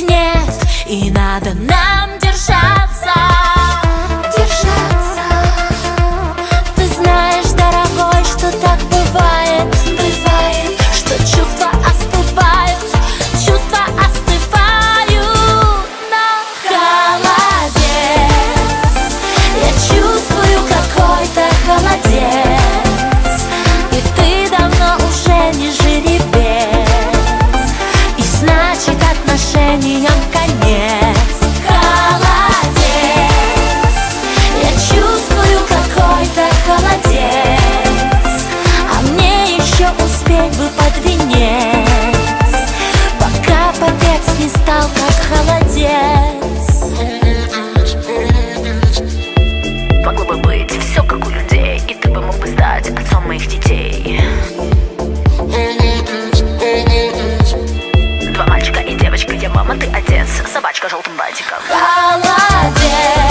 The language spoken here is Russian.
нет, и надо нам держаться. Ты знаешь, дорогой, что так бывает, что чувства остывают, но холодец, я чувствую какой-то холодец, и ты давно уже не жеребец, и значит отношениям конец. Холодец, я чувствую какой-то холодец, а мне еще успеть бы под венец, пока подлец не стал как холодец. Могло бы быть все как у людей, и ты бы мог бы стать отцом моих детей. Два мальчика и девочка, я мама, ты отец, собачка желтым бантиком. Холодец,